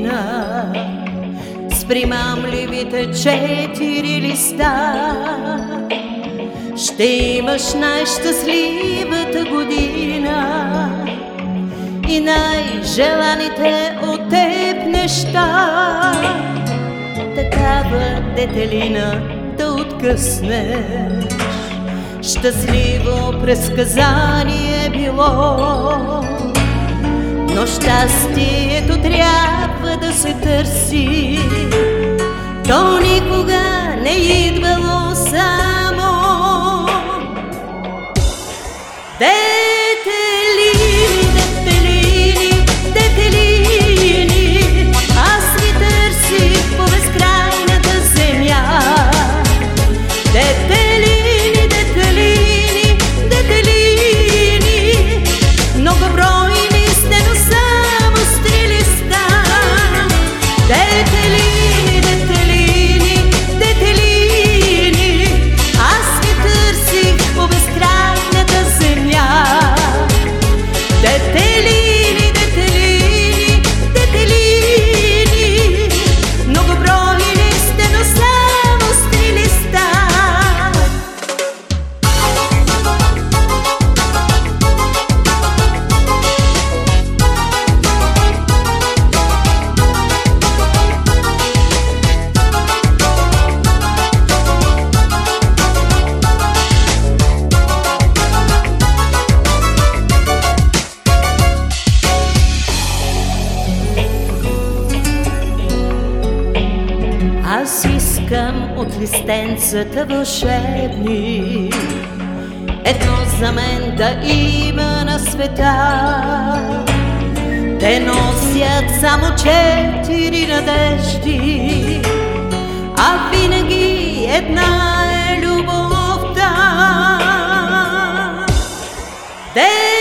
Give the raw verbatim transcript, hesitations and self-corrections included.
година с примамливите четири листа. Ще имаш най-щастливата година и най-желаните от теб неща. Такава детелина да откъснеш, щастливо предсказание било. Но щастието трябва да се търси, то никога не идвало само. Детелини, детелини, детелини, аз ви търсих по безкрайната земя. Детелини, детелини, детелини, многобройни сте, но само с три листа. Детелини, детелини, детелини, аз ви търсих по безкрайната земя. Детелини, детелини, детелини, многобройни сте, но само с три листа. Аз искам от листенцата вълшебни едно за мен да има на света. Те носят само четири надежди, а винаги една е любовта. Те